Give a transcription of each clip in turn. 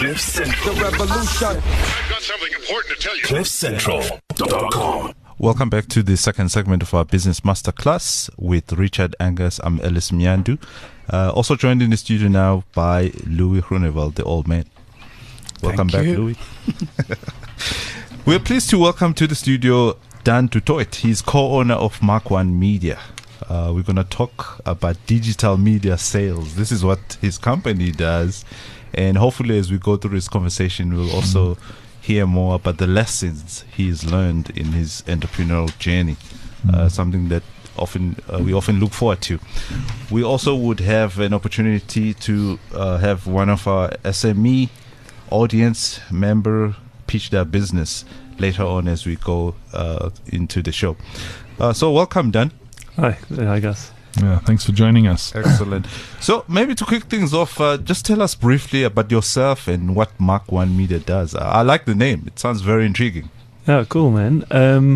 The revolution. I've got something important to tell you. CliffCentral.com. Welcome back to the second segment of our Business Masterclass with Richard Angus. I'm Ellis Mnyandu. Also joined in the studio now by Louis Groenewald, the old man. Welcome back, Louis. We're pleased to welcome to the studio Dan du Toit. He's co-owner of Mark One Media. We're going to talk about digital media sales. This is what his company does. And hopefully as we go through this conversation, we'll also hear more about the lessons he's learned in his entrepreneurial journey. Something that we often look forward to. We also would have an opportunity to have one of our SME audience member pitch their business later on as we go into the show. So welcome, Dan. Hi, I guess. Yeah, thanks for joining us. Excellent. So maybe to kick things off, just tell us briefly about yourself and what Mark One Media does. I like the name. It sounds very intriguing. Yeah, cool, man.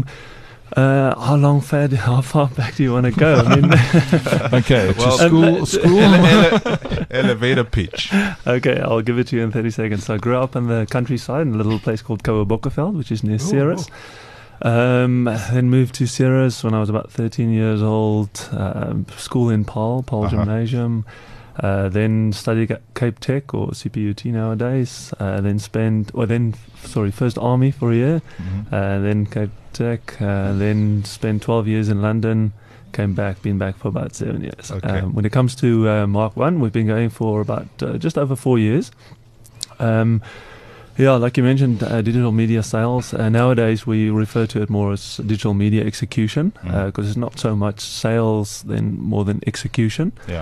How far back do you want to go? I mean, Okay, school. Elevator pitch. Okay, I'll give it to you in 30 seconds. So I grew up in the countryside in a little place called Kouwabokkerveld, which is near Ceres. Then moved to Ceres when I was about 13 years old. School in Paarl Gymnasium. Then studied at Cape Tech or CPUT nowadays. First Army for a year. Then Cape Tech. Then spent 12 years in London. Been back for about 7 years. Okay. When it comes to Mark One, we've been going for about just over 4 years. Yeah, like you mentioned, digital media sales. Nowadays, we refer to it more as digital media execution because it's not so much sales more than execution. Yeah.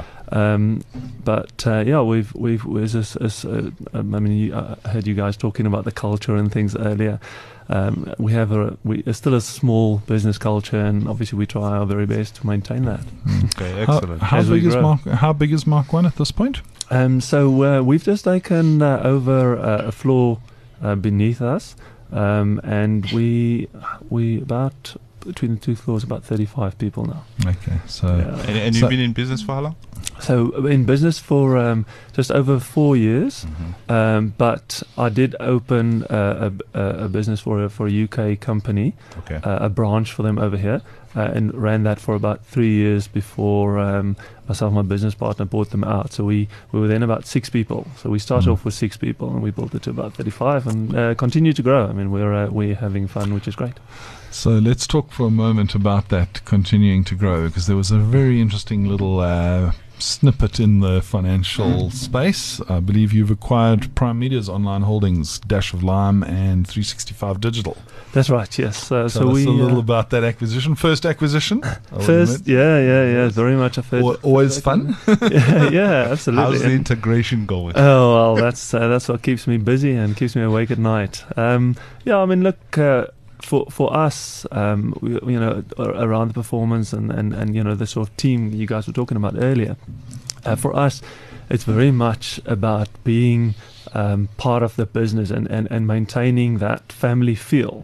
I heard you guys talking about the culture and things earlier. We're still a small business culture, and obviously we try our very best to maintain that. Okay, excellent. How big is Mark One at this point? So we've just taken over a floor beneath us, and we about between the two floors about 35 people now. Okay, so And you've been in business for how long? So in business for just over 4 years, but I did open a business for a UK company, a branch for them over here, and ran that for about 3 years before myself and my business partner bought them out. So we were then about 6 people. So we started off with 6 people, and we built it to about 35, and continue to grow. I mean, we're having fun, which is great. So let's talk for a moment about that continuing to grow, because there was a very interesting little snippet in the financial space. I believe you've acquired Prime Media's online holdings, Dash of Lime and 365 Digital. That's right, yes. Tell us a little about that acquisition. First acquisition? Yeah, very much a first. Always fun? yeah, absolutely. How's the integration going? Oh, well, that's what keeps me busy and keeps me awake at night. Look, for us, around the performance and the sort of team you guys were talking about earlier, for us, it's very much about being part of the business and maintaining that family feel.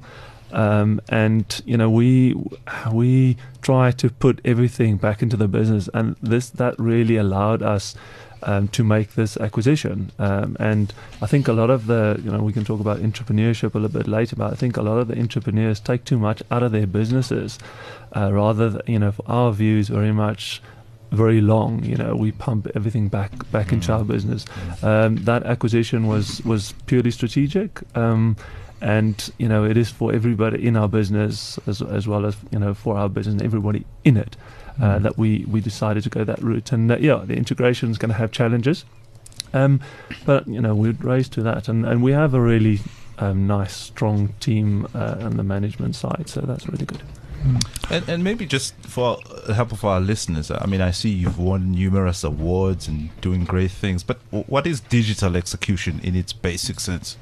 We try to put everything back into the business, and that really allowed us to make this acquisition. And I think a lot of we can talk about entrepreneurship a little bit later, but I think a lot of the entrepreneurs take too much out of their businesses, rather than, for our view is very much very long. We pump everything back into our business. That acquisition was purely strategic. And it is for everybody in our business as well as for our business and everybody in it that we decided to go that route. And the integration is going to have challenges, but we're raised to that, and we have a really nice, strong team on the management side, so that's really good. And maybe just for the help of our listeners, I mean, I see you've won numerous awards and doing great things, but what is digital execution in its basic sense?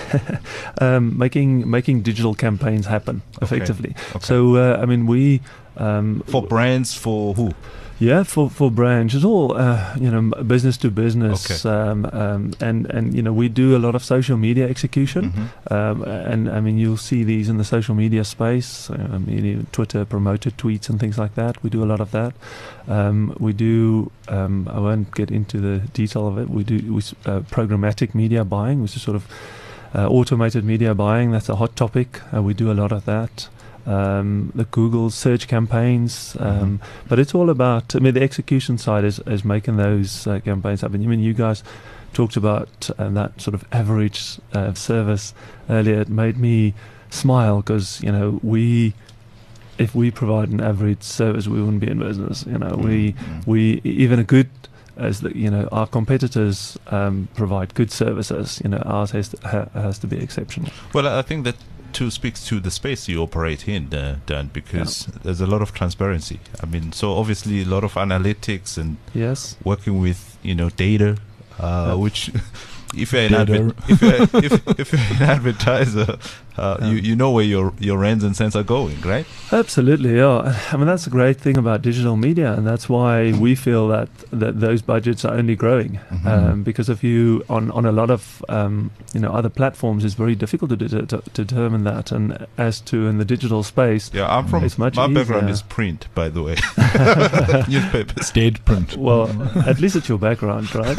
Making digital campaigns happen effectively. Okay. So we for brands, for who? Yeah, for branch, it's all business to business, Okay. and we do a lot of social media execution, and I mean you'll see these in the social media space, Twitter promoted tweets and things like that. We do a lot of that. We do. I won't get into the detail of it. We do programmatic media buying, which is sort of automated media buying. That's a hot topic. We do a lot of that. The Google search campaigns, but it's all about. I mean, the execution side is making those campaigns happen. I mean, you guys talked about that sort of average service earlier. It made me smile because if we provide an average service, we wouldn't be in business. We even a good. As our competitors provide good services, ours has to be exceptional. Well, I think that too speaks to the space you operate in, Dan, because there's a lot of transparency. I mean, so obviously a lot of analytics and yes, working with data, which if you're Data. if you're an advertiser, you know where your rands and cents are going, right? Absolutely, yeah. I mean, that's the great thing about digital media, and that's why we feel that those budgets are only growing. Because if you on a lot of other platforms, it's very difficult to determine that. And as to in the digital space, Yeah, I'm from. It's much My background easier. is print, by the way. Newspapers. Dead print. well, at least it's your background, right?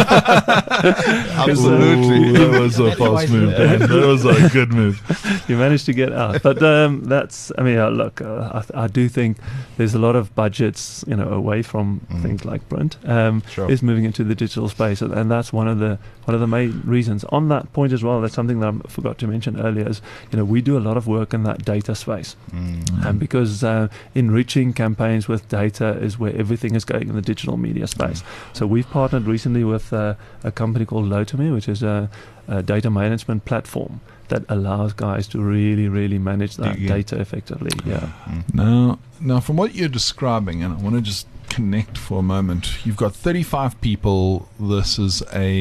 Absolutely. That was a fast move, Dan. That was a good move. You managed to get out, but that's. I mean, look, I do think there's a lot of budgets, away from things like print, Sure. is moving into the digital space, and that's one of the main reasons. On that point as well, that's something that I forgot to mention earlier. Is we do a lot of work in that data space, and because enriching campaigns with data is where everything is going in the digital media space. So we've partnered recently with a company called Lotome, which is a data management platform that allows guys to really, really manage that Yeah. data effectively. Yeah. Now, from what you're describing, and I want to just connect for a moment, you've got 35 people. This is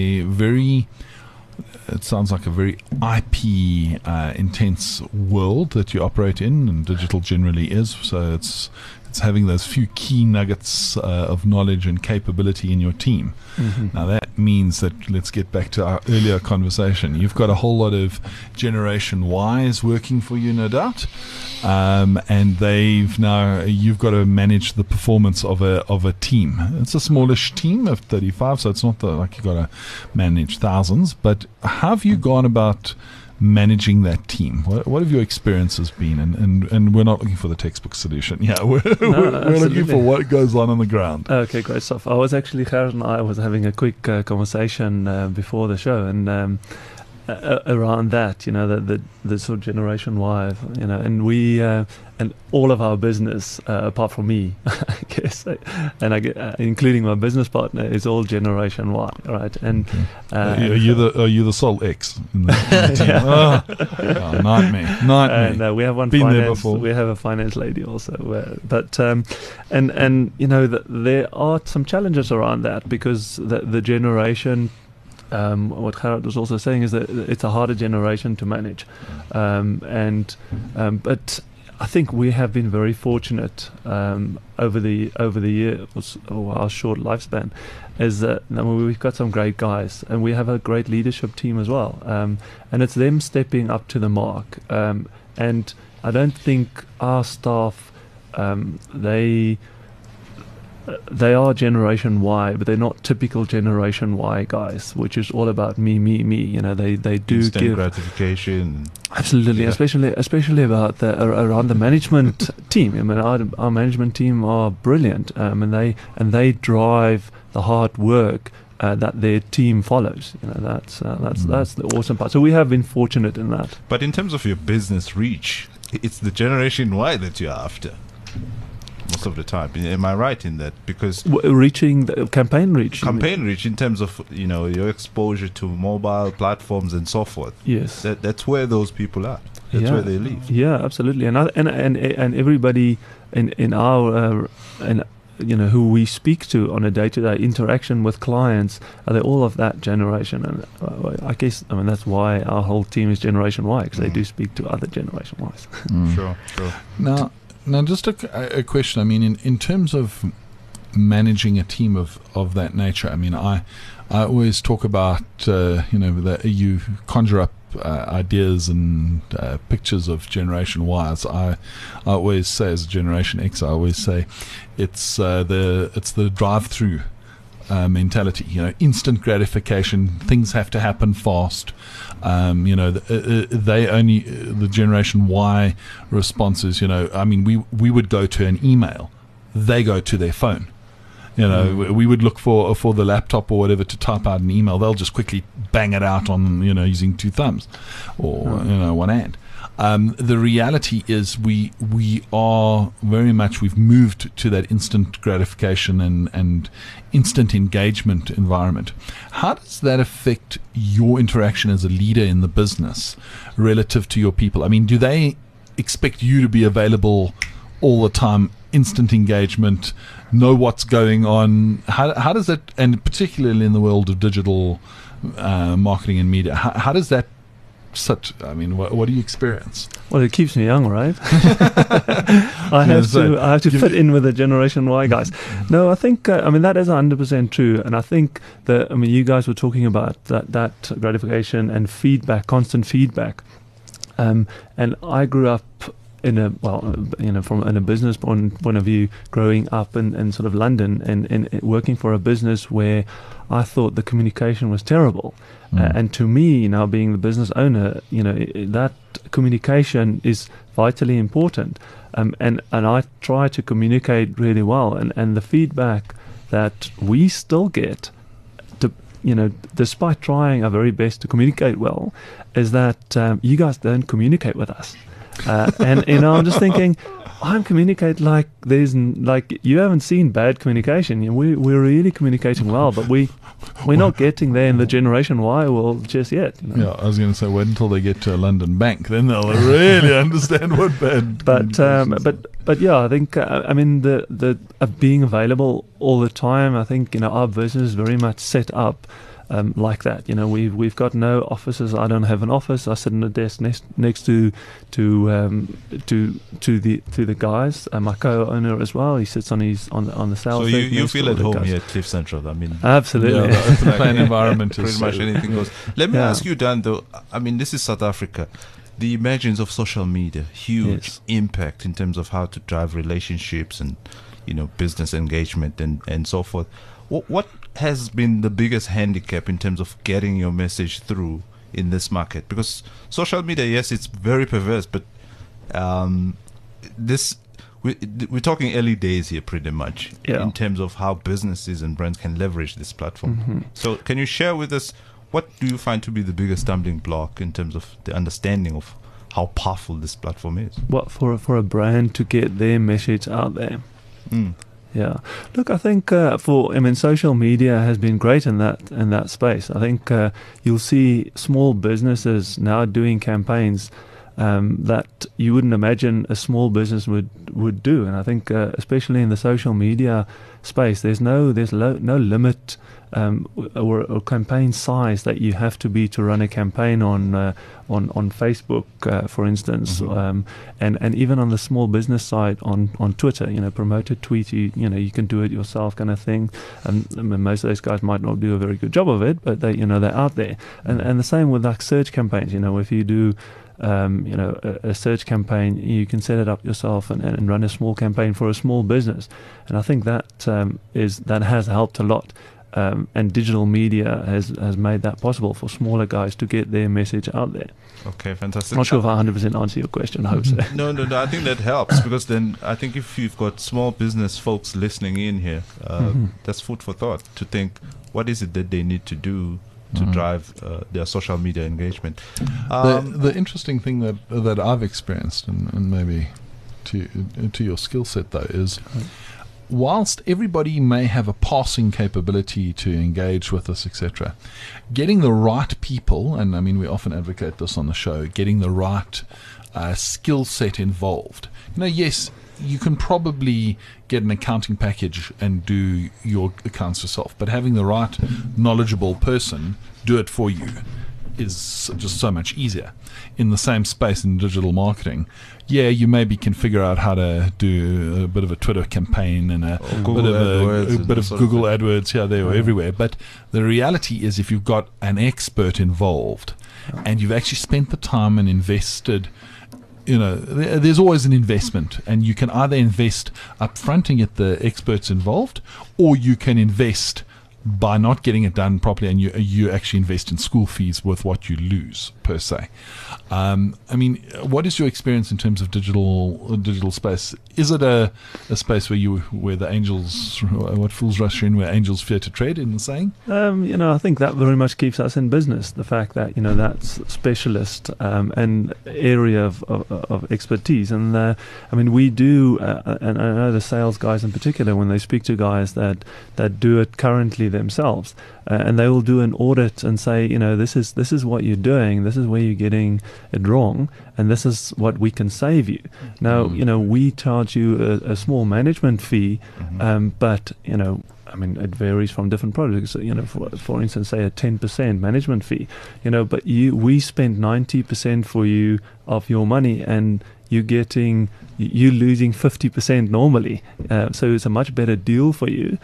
it sounds like a very IP intense world that you operate in, and digital generally is. So it's having those few key nuggets of knowledge and capability in your team. Now that means that, let's get back to our earlier conversation, you've got a whole lot of Generation Ys working for you, no doubt, and you've got to manage the performance of a team. It's a smallish team of 35, so it's not like you've got to manage thousands, but how have you gone about managing that team? What have your experiences been? And we're not looking for the textbook solution. Yeah, we're looking for what goes on the ground. Okay, great stuff. Gerard and I was having a quick conversation before the show, and around that, the sort of Generation Y, and we and all of our business, apart from me, I guess, and I get, including my business partner, is all Generation Y, right? And Are you the sole X in the team? Oh, nightmare. And we have one Been there finance. before. We have a finance lady also, but there are some challenges around that, because the generation. What Gerard was also saying is that it's a harder generation to manage, but I think we have been very fortunate over the years, or our short lifespan, is that we've got some great guys, and we have a great leadership team as well, and it's them stepping up to the mark, and I don't think our staff they are Generation Y, but they're not typical Generation Y guys, which is all about me. They do Instant give gratification. absolutely, Yeah. especially about around the management team. I mean, our management team are brilliant, and they drive the hard work that their team follows. That's the awesome part. So we have been fortunate in that. But in terms of your business reach, it's the Generation Y that you're after most of the time. Am I right in that? Because Reaching the campaign reach. you mean? campaign reach, in terms of your exposure to mobile platforms and so forth, Yes. that's where those people are. That's where they live. Yeah, absolutely. And everybody in our who we speak to on a day-to-day interaction with clients, they're all of that generation. And I guess that's why our whole team is Generation Y, because they do speak to other Generation Ys. Sure. Now, just a question. I mean, in terms of managing a team of that nature. I mean, I always talk about that you conjure up ideas and pictures of Generation Y. I always say, as a Generation X, I always say it's the drive-through mentality. Instant gratification. Things have to happen fast. The Generation Y response is, we would go to an email, they go to their phone. We would look for the laptop or whatever to type out an email. They'll just quickly bang it out on using two thumbs or one hand. The reality is we are very much, we've moved to that instant gratification and instant engagement environment. How does that affect your interaction as a leader in the business relative to your people? I mean, do they expect you to be available all the time, instant engagement, know what's going on? How does that, and particularly in the world of digital marketing and media, how does that what do you experience? Well, it keeps me young, right? I have to fit in with the Generation Y guys. No, I think that is 100% true, and I think that you guys were talking about that gratification and feedback, constant feedback, and I grew up in from a business point of view, growing up in sort of London and working for a business where I thought the communication was terrible. And to me, now being the business owner, that communication is vitally important. And I try to communicate really well. And the feedback that we still get, despite trying our very best to communicate well, is that you guys don't communicate with us. And I'm just thinking, I'm communicate like you haven't seen bad communication. We're really communicating well, but we're not getting there in the Generation Y world just yet. Yeah, I was going to say, wait until they get to a London bank, then they'll really understand what bad. But yeah, I think the being available all the time. I think our business is very much set up like that. We've got no offices. I don't have an office. I sit on a desk next to the guys. My co-owner as well. He sits on the sales. So you feel at home here at Cliff Central. Absolutely. Yeah, the open plan environment pretty much anything goes. Let me ask you, Dan. Though, this is South Africa. The emergence of social media, huge impact in terms of how to drive relationships and business engagement and so forth. What has been the biggest handicap in terms of getting your message through in this market? Because social media, yes, it's very perverse, but we're talking early days here pretty much in terms of how businesses and brands can leverage this platform. Mm-hmm. So can you share with us, what do you find to be the biggest stumbling block in terms of the understanding of how powerful this platform is? What for a brand to get their message out there? Yeah, look, I think social media has been great in that space. I think you'll see small businesses now doing campaigns that you wouldn't imagine a small business would do. And I think especially in the social media space, there's no limit or campaign size that you have to be to run a campaign on Facebook, for instance, and even on the small business side on Twitter, promote a tweet, you can do it yourself, kind of thing. And most of those guys might not do a very good job of it, but they're out there. And the same with like search campaigns. If you do a search campaign, you can set it up yourself and run a small campaign for a small business. And I think that has helped a lot. And digital media has made that possible for smaller guys to get their message out there. Okay, fantastic. I'm not sure if I 100% answer your question. I hope so. No, I think that helps, because then I think if you've got small business folks listening in here, that's food for thought to think, what is it that they need to do to drive their social media engagement? The interesting thing that I've experienced, and maybe to your skill set though, is whilst everybody may have a passing capability to engage with us, etc., getting the right people, and we often advocate this on the show, getting the right skill set involved. Yes, you can probably get an accounting package and do your accounts yourself, but having the right knowledgeable person do it for you is just so much easier. In the same space in digital marketing, yeah, you maybe can figure out how to do a bit of a Twitter campaign and a bit of Google AdWords here, there, or everywhere. But the reality is, if you've got an expert involved and you've actually spent the time and invested, there's always an investment, and you can either invest up front and get the experts involved, or you can invest by not getting it done properly, and you actually invest in school fees with what you lose per se. What is your experience in terms of digital space? Is it a space where the angels, what fools rush in, where angels fear to tread, in the saying? I think that very much keeps us in business. The fact that that's specialist and area of expertise, and we do, and I know the sales guys in particular, when they speak to guys that do it currently themselves, and they will do an audit and say, this is what you're doing, this is where you're getting it wrong, and this is what we can save you. Now, we charge you a small management fee, but it varies from different projects. For instance, say a 10% management fee. But we spend 90% for you of your money, and you're losing 50% normally. So it's a much better deal for you.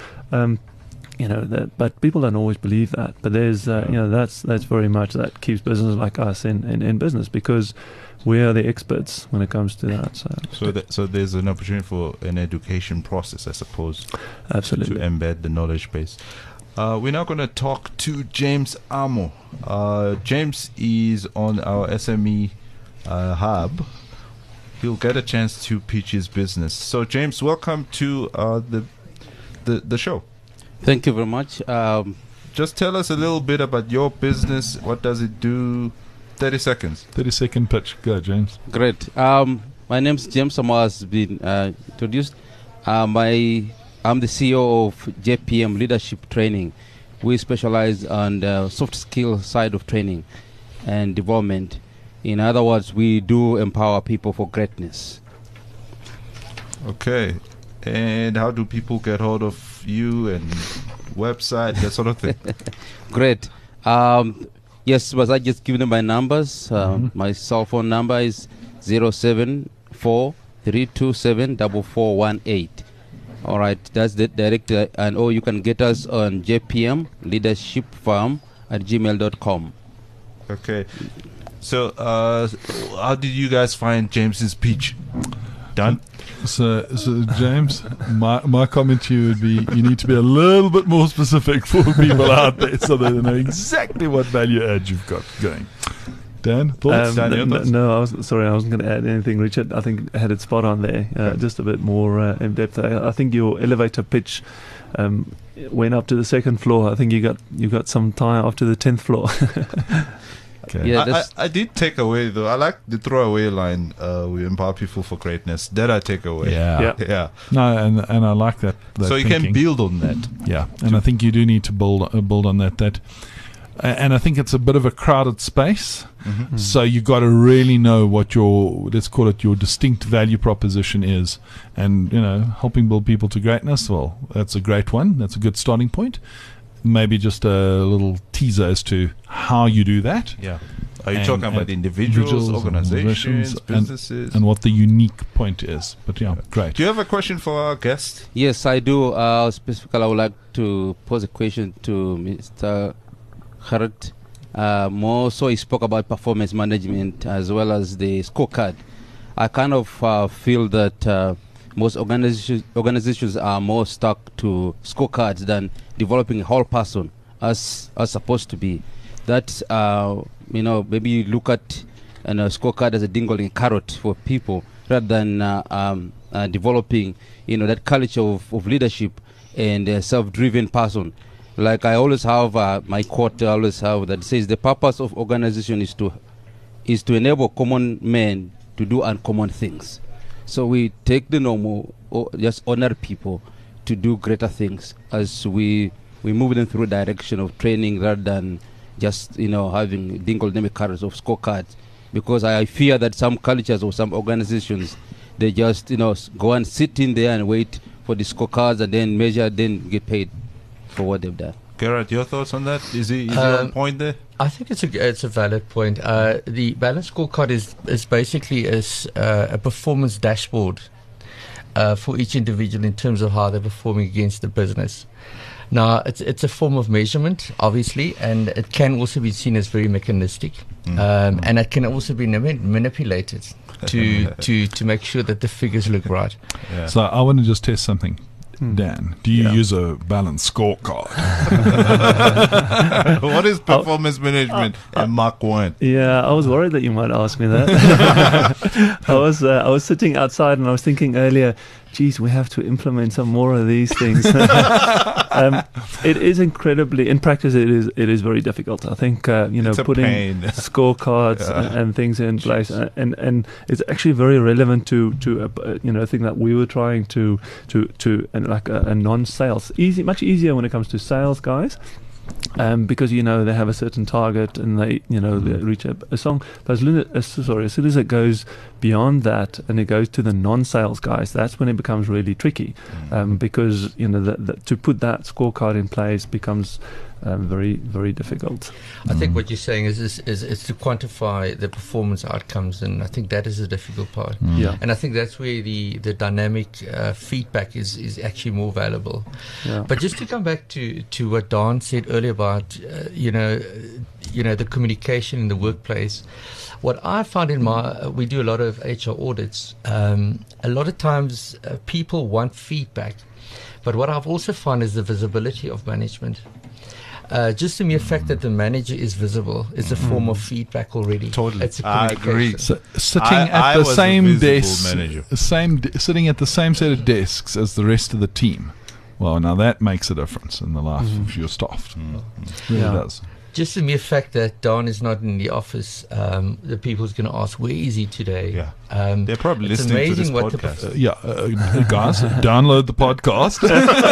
But people don't always believe that. But there's, that's very much that keeps business like us in business, because we are the experts when it comes to that. So there's an opportunity for an education process, I suppose. Absolutely. To embed the knowledge base. We're now going to talk to James Amo. James is on our SME hub. He'll get a chance to pitch his business. So James, welcome to the show. Thank you very much. Just tell us a little bit about your business. What does it do? 30 seconds. 30-second pitch. Go, James. Great. My name's James Amo, has been introduced. I'm the CEO of JPM Leadership Training. We specialize on the soft skill side of training and development. In other words, we do empower people for greatness. Okay. And how do people get hold of you and website, that sort of thing? Great. Yes, was I just giving them my numbers? My cell phone number is 074-327-4418. All right, that's the direct, or you can get us on jpmleadershipfarm@gmail.com. Okay. So, how did you guys find James's pitch? Done? So James, my comment to you would be, you need to be a little bit more specific for people out there so they know exactly what value add you've got going. Dan, thoughts? No, I wasn't going to add anything, Richard. I think I had it spot on there. Just a bit more in depth. I think your elevator pitch went up to the second floor. I think you got some time up to the 10th floor. Okay. Yeah, I did take away, though. I like the throwaway line, we empower people for greatness. That I take away. Yeah. No, and I like that so you thinking. can build on that. Yeah, and I think you do need to build on that. And I think it's a bit of a crowded space, so you got to really know what your, let's call it, your distinct value proposition is. And, helping build people to greatness, well, that's a great one. That's a good starting point. Maybe just a little teaser as to how you do that. Yeah. Are you talking about individuals, organizations, businesses? And what the unique point is. But yeah, great. Do you have a question for our guest? Yes, I do. Specifically, I would like to pose a question to Mr. Gerrit. More so, he spoke about performance management as well as the scorecard. I kind of feel that most organizations are more stuck to scorecards than developing a whole person as supposed to be. That maybe you look at a scorecard as a dingling carrot for people rather than developing that culture of leadership and a self-driven person. Like I always have my quote I always have that says the purpose of organization is to enable common men to do uncommon things. So we take the normal, or just honor people to do greater things as we move them through the direction of training rather than just having dingle-demic carrots of scorecards. Because I fear that some cultures or some organizations, they just go and sit in there and wait for the scorecards and then measure, then get paid for what they've done. Gerrit, your thoughts on that? Is he on point there? I think it's a valid point. The balanced scorecard is basically a performance dashboard for each individual in terms of how they're performing against the business. Now, it's a form of measurement, obviously, and it can also be seen as very mechanistic, and it can also be manipulated to make sure that the figures look right. Yeah. So I want to just test something. Dan, do you use a balanced scorecard? What is performance management in Mark 1? Yeah, I was worried that you might ask me that. I was sitting outside and I was thinking earlier, geez, we have to implement some more of these things. It is incredibly, in practice, it is very difficult. I think It's a putting pain. scorecards and things in place, and it's actually very relevant to a thing that we were trying to like a non-sales, much easier when it comes to sales guys. Because they have a certain target and they reach a song. But as soon as it goes beyond that and it goes to the non-sales guys, that's when it becomes really tricky. Because to put that scorecard in place becomes very, very difficult. I think what you're saying is to quantify the performance outcomes, and I think that is the difficult part. Yeah. And I think that's where the dynamic feedback is actually more valuable. Yeah. But just to come back to what Don said earlier about the communication in the workplace, what I found we do a lot of HR audits. A lot of times people want feedback, but what I've also found is the visibility of management. Just the mere fact that the manager is visible is a form of feedback already. Totally. It's a I communication. agree. So, sitting I at the was a same visible desk, manager. sitting at the same set of desks as the rest of the team. Well, now that makes a difference in the life of your staff. It really does. Just the mere fact that Don is not in the office, the people's going to ask, where is he today? Yeah. They're probably it's listening to this amazing what the podcast. Guys, download the podcast.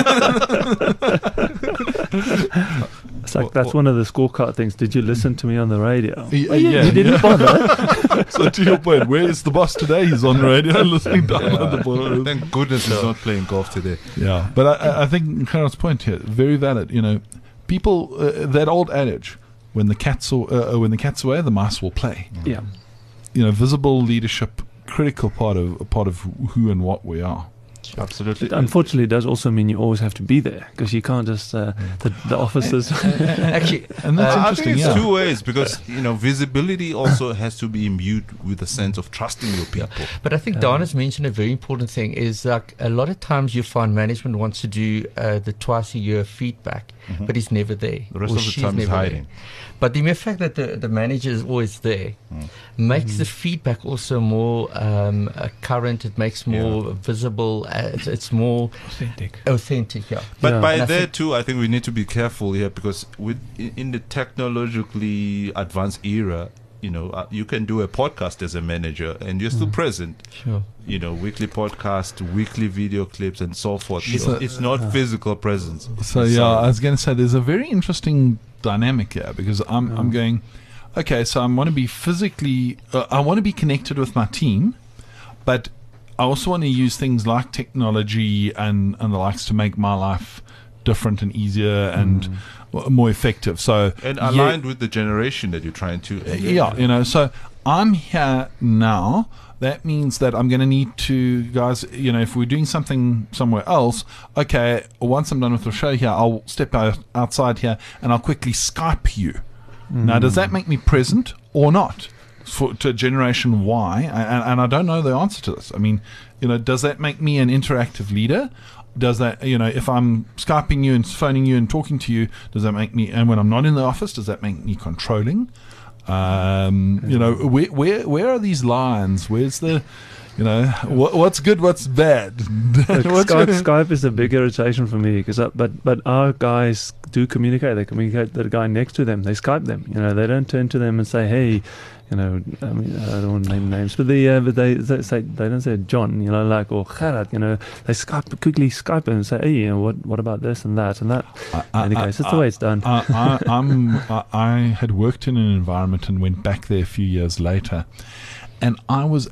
It's like that's one of the scorecard things. Did you listen to me on the radio? You didn't bother. So to your point, where is the boss today? He's on radio listening download the podcast. Thank goodness he's not playing golf today. Yeah, but I think Karen's point here very valid. People that old adage, when the cat's away, the mice will play. Yeah. Visible leadership, critical part of who and what we are. Absolutely. It unfortunately does also mean you always have to be there because you can't just the officers. Actually, And that's I interesting. think it's Yeah. two ways because visibility also has to be imbued with a sense of trusting your people. but I think Don has mentioned a very important thing is like a lot of times you find management wants to do the twice a year feedback, but he's never there. The rest or of the she's time he's never hiding. there. But the mere fact that the manager is always there makes the feedback also more current. It makes more visible. It's more authentic. Yeah. But Yeah. by And I there think- too, I think we need to be careful here because in the technologically advanced era, you can do a podcast as a manager and you're still present. Sure. Weekly podcast, weekly video clips, and so forth. Sure. It's not physical presence. So I was going to say there's a very interesting dynamic here because I'm going, okay, so I want to be physically, I want to be connected with my team, but I also want to use things like technology and the likes to make my life different and easier and more effective. So And aligned with the generation that you're trying to. so I'm here now. That means that I'm going to need to, guys, if we're doing something somewhere else, okay, once I'm done with the show here, I'll step outside here and I'll quickly Skype you. Now, does that make me present or not to Generation Y? And I don't know the answer to this. I mean, does that make me an interactive leader? Does that, if I'm Skyping you and phoning you and talking to you, does that make me, and when I'm not in the office, does that make me controlling? Where are these lines? Where's the, what's good, what's bad? Skype is a big irritation for me because but our guys do communicate. They communicate with the guy next to them. They Skype them. They don't turn to them and say, "Hey." I mean, I don't want to name names, but they say they don't say John, or Gerard, they quickly Skype and say, hey, what about this and that and that. Anyway, it's the way it's done. I had worked in an environment and went back there a few years later, and I was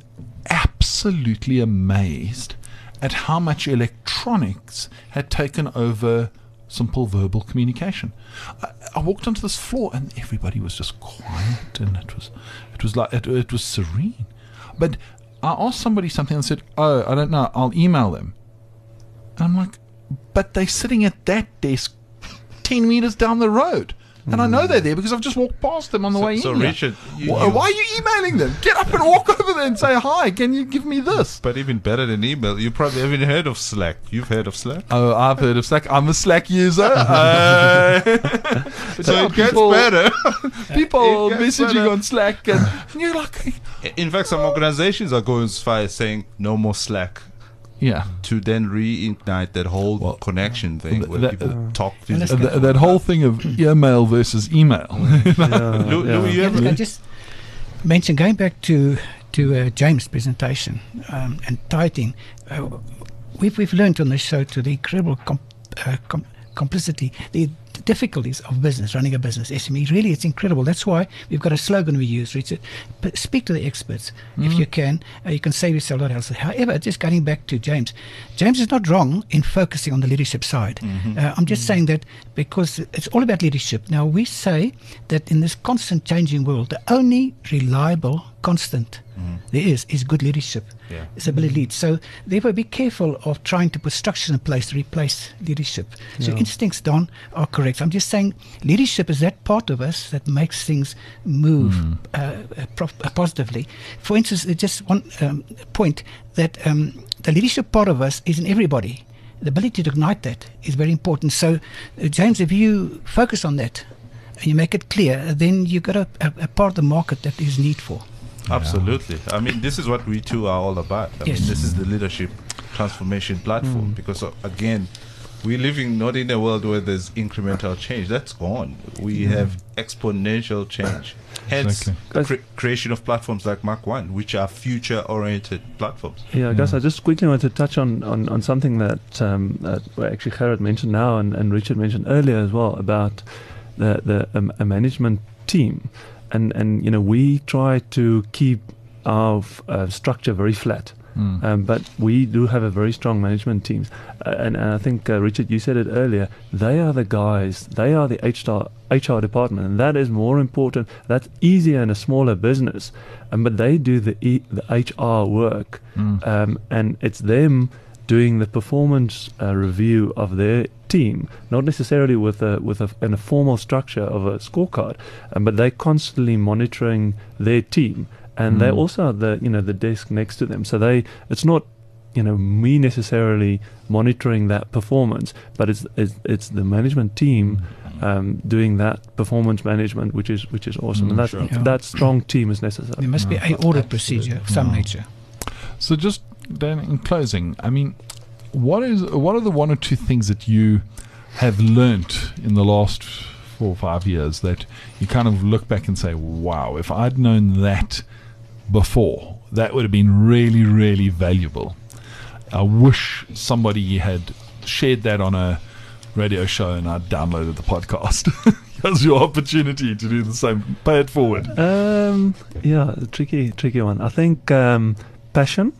absolutely amazed at how much electronics had taken over simple verbal communication. I walked onto this floor and everybody was just quiet, and it was serene. But I asked somebody something and said, "Oh, I don't know, I'll email them." And I'm like, but they're sitting at that desk 10 meters down the road. And I know they're there because I've just walked past them on the way in. So here. Richard, why are you emailing them? Get up and walk over there and say, "Hi, can you give me this?" But even better than email, you probably haven't heard of Slack. You've heard of Slack? Oh, I've heard of Slack. I'm a Slack user. So it gets better. People It gets messaging better. on Slack, and you're like, In fact, some organizations are going as far as saying no more Slack, yeah. to then reignite that whole connection thing where that- people talk and that's physically. That whole thing of email versus email. Louis, you Yeah, ever look, I just mention going back to James' presentation and tithing. We've learned on this show to the incredible complicity, the difficulties of business, running a business, SME. Really, it's incredible. That's why we've got a slogan we use, Richard. Speak to the experts if you can. You can save yourself a lot else. However, just getting back to James. James is not wrong in focusing on the leadership side. I'm just saying that because it's all about leadership. Now, we say that in this constant changing world, the only reliable constant there is good leadership. Yeah. It's ability to lead. So therefore, be careful of trying to put structures in place to replace leadership. So your instincts, Don, are correct. I'm just saying leadership is that part of us that makes things move positively. For instance, just one point that the leadership part of us is in everybody. The ability to ignite that is very important. So, James, if you focus on that and you make it clear, then you've got a part of the market that is need for. Absolutely. I mean, this is what we two are all about. I Yes. mean, this is the leadership transformation platform because, again, we're living not in a world where there's incremental change. That's gone. We have exponential change. Hence, Exactly. creation of platforms like Mark One, which are future-oriented platforms. Yeah, I guess I just quickly want to touch on something that actually Gerard mentioned now and Richard mentioned earlier as well about a management team. And you know, we try to keep our structure very flat. But we do have a very strong management team. And I think, Richard, you said it earlier, they are the guys, they are the HR department, and that is more important. That's easier in a smaller business, but they do the HR work, and it's them doing the performance review of their team, not necessarily in a formal structure of a scorecard, but they're constantly monitoring their team. And they also are the desk next to them. So it's not me necessarily monitoring that performance, but it's the management team doing that performance management, which is awesome. And that strong team is necessary. There must be an audit procedure of some nature. So just then, in closing, I mean, what are the one or two things that you have learnt in the last 4 or 5 years that you kind of look back and say, wow, if I'd known that before, that would have been really, really valuable. I wish somebody had shared that on a radio show and I'd downloaded the podcast. Here's your opportunity to do the same. Pay it forward. Yeah, tricky one. I think passion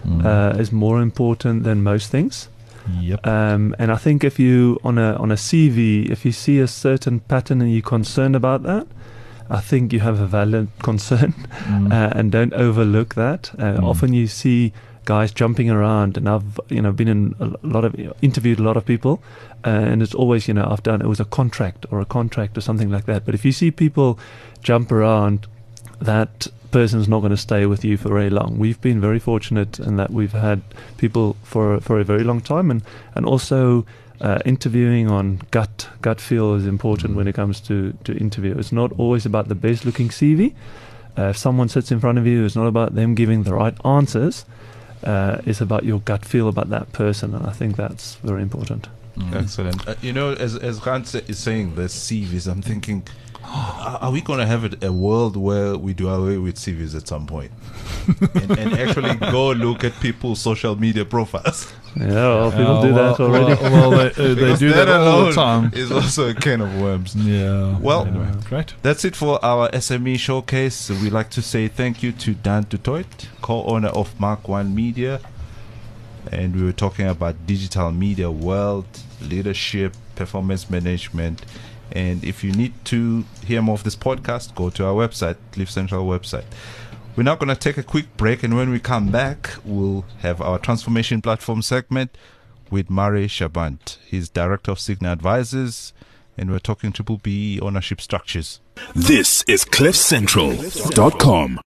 is more important than most things. Yep. And I think if you on a CV, if you see a certain pattern and you're concerned about that, I think you have a valid concern, and don't overlook that. Often you see guys jumping around, and I've been in interviewed a lot of people, and it's always I've done it was a contract or something like that. But if you see people jump around, that person's not going to stay with you for very long. We've been very fortunate in that we've had people for a very long time, and also interviewing on gut feel is important when it comes to interview. It's not always about the best looking CV. If someone sits in front of you, it's not about them giving the right answers. It's about your gut feel about that person, and I think that's very important. Excellent. As Hans is saying, the CVs, I'm thinking, are we going to have a world where we do away with CVs at some point and actually go look at people's social media profiles? Yeah, well, people do that already. Well, they do that all the time. It's also a can of worms. Yeah. Well, anyway, great. That's it for our SME showcase. We'd like to say thank you to Dan du Toit, co-owner of Mark One Media, and we were talking about digital media world, leadership, performance management. And if you need to hear more of this podcast, go to our website, Cliff Central website. We're now going to take a quick break, and when we come back, we'll have our transformation platform segment with Murray Shabant. He's Director of Cigna Advisors, and we're talking Triple B ownership structures. This is CliffCentral.com.